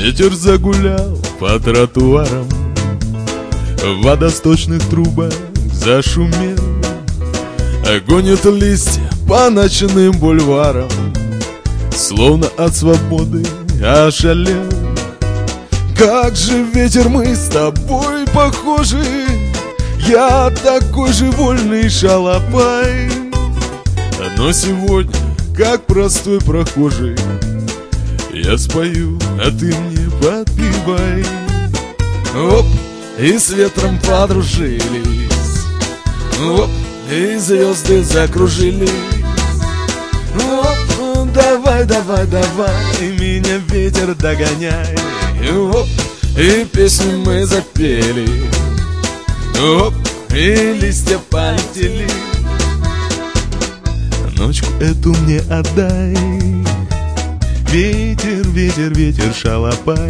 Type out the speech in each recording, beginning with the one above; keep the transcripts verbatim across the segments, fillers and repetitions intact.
Ветер загулял по тротуарам, в водосточных трубах зашумел, гонит листья по ночным бульварам, словно от свободы ошалел. Как же, ветер, мы с тобой похожи, я такой же вольный шалопай, но сегодня, как простой прохожий, я спою, а ты мне подпевай. Оп, и с ветром подружились, оп, и звезды закружились. Оп, давай, давай, давай, меня ветер догоняй. Оп, и песню мы запели, оп, и листья полетели. Ночку эту мне отдай, ветер, ветер, ветер, шалопай.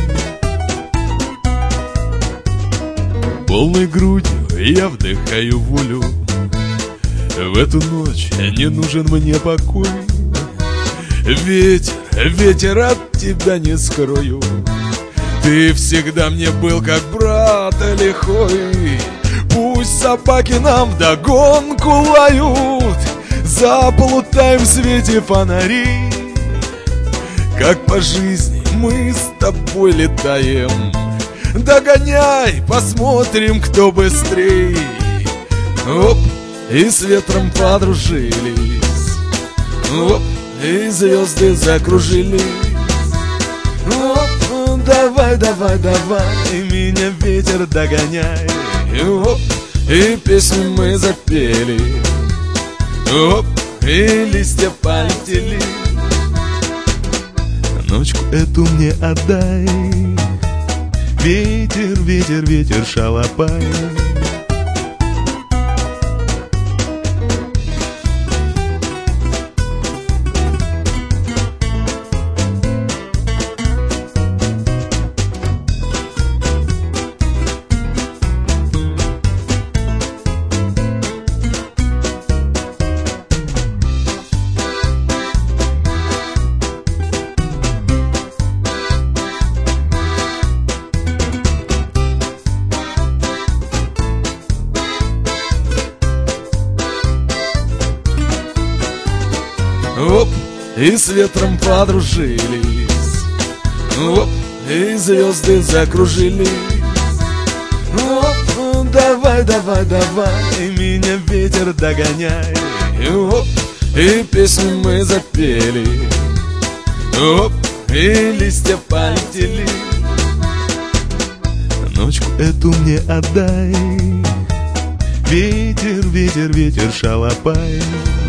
Полной грудью я вдыхаю волю, в эту ночь не нужен мне покой. Ветер, ветер, от тебя не скрою, ты всегда мне был как брат лихой. Пусть собаки нам вдогонку лают, заплутаем в свете фонарей. Как по жизни мы с тобой летаем, догоняй, посмотрим, кто быстрей. Оп, и с ветром подружились, оп, и звезды закружились. Оп, давай, давай, давай, меня ветер догоняй. Оп, и песню мы запели, оп, и листья полетели. Ночку эту мне отдай, ветер, ветер, ветер, шалопай. Оп, и с ветром подружились, оп, и звезды закружились. Оп, давай, давай, давай, меня ветер догоняй. Оп, и песню мы запели, оп, и листья полетели. Ночку эту мне отдай, ветер, ветер, ветер, шалопай.